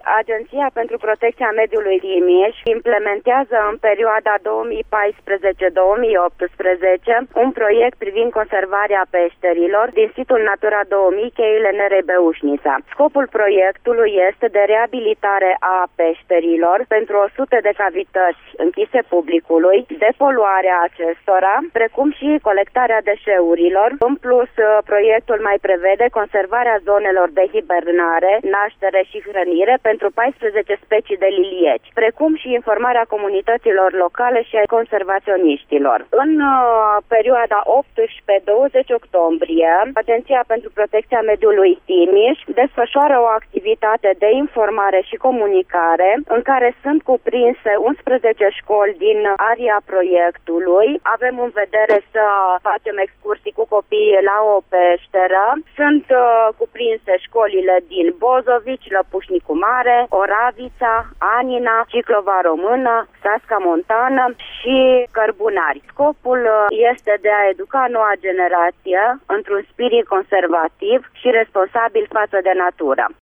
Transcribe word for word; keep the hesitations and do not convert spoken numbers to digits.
Agenția pentru Protecția Mediului Timiș implementează în perioada două mii paisprezece - două mii optsprezece un proiect privind conservarea peșterilor din situl Natura două mii Cheile Nerei Beușnița. Scopul proiectului este de reabilitare a peșterilor pentru o sută de cavități închise publicului, depoluarea acestora, precum și colectarea deșeurilor. În plus, proiectul mai prevede conservarea zonelor de hibernare, naștere și hrănire pentru paisprezece specii de lilieci, precum și informarea comunităților locale și a conservaționiștilor. În uh, perioada optsprezece - douăzeci octombrie, Agenția pentru Protecția Mediului Timiș desfășoară o activitate de informare și comunicare în care sunt cuprinse unsprezece școli din area proiectului. Avem în vedere să facem excursii cu copiii la o peșteră. Sunt uh, cuprinse școlile din Bozovici, Lăpușnicu Mare, Oravița, Anina, Ciclova Română, Sasca Montană și Cărbunari. Scopul este de a educa noua generație într-un spirit conservativ și responsabil față de natură.